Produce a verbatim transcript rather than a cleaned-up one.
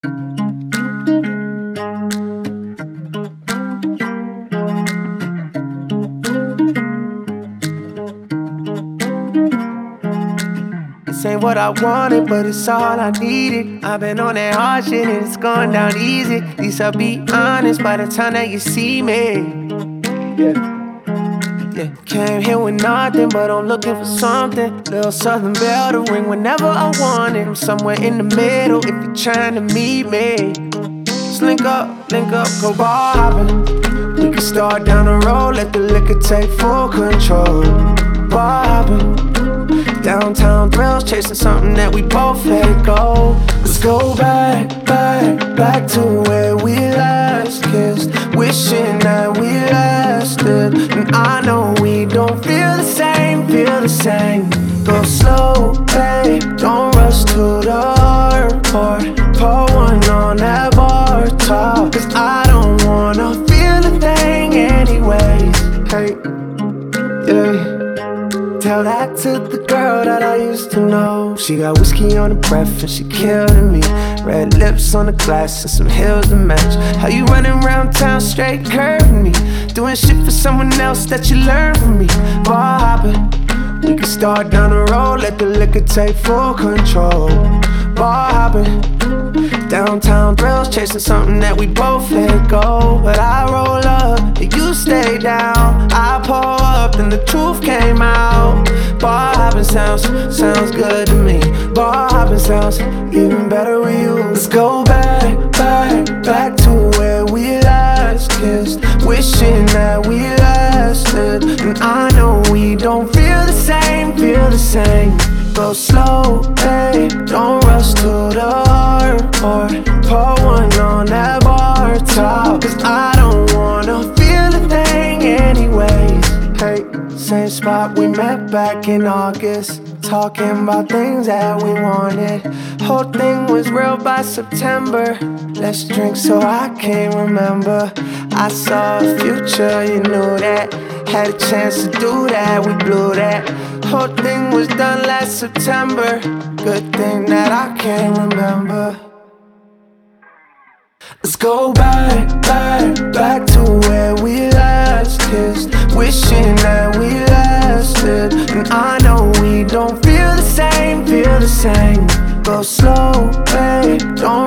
This ain't what I wanted, but it's all I needed. I've been on that hard shit and it's going down easy. At least I'll be honest by the time that you see me. Yeah. Yeah, came here with nothing, but I'm looking for something. Little Southern bell to ring whenever I want it. I'm somewhere in the middle if you're trying to meet me. Just link up, link up, go bar hopping. We can start down the road, let the liquor take full control. Bar hopping, downtown thrills, chasing something that we both let go. Let's go back, back, back to where we last kissed. Wishing that we lasted. And I know we don't feel the same, feel the same. Go slow, babe, don't rush to the hard part. Pour one on that bar top, cause I don't wanna feel a thing anyways. Hey, yeah. Tell that to the girl that I used to know. She got whiskey on her breath and she killing me. Red lips on the glass and some heels to match. How you running around town straight curving me? Doing shit for someone else that you learned from me. Bar hopping, we can start down the road, let the liquor take full control. Bar hopping, downtown thrills, chasing something that we both let go. But I roll up and you stay down. I pour up and the truth came out. Bar hopping sounds, sounds good to me. Bar hopping sounds even better with you. Let's go back, back, back to where we last kissed. Wishing that we lasted. And I know we don't feel the same, feel the same. Go slow, hey, don't rush to the hard part. Pour one on that bar top, cause I don't wanna feel a thing anyways. Hey, same spot we met back in August. Talking about things that we wanted. Whole thing was real by September. Let's drink so I can't remember. I saw a future, you knew that. Had a chance to do that, we blew that. Whole thing was done last September. Good thing that I can't remember. Let's go back, back, back to where we last kissed. Wishing that we lasted. And I know we don't feel the same, feel the same. Go slow, babe, don't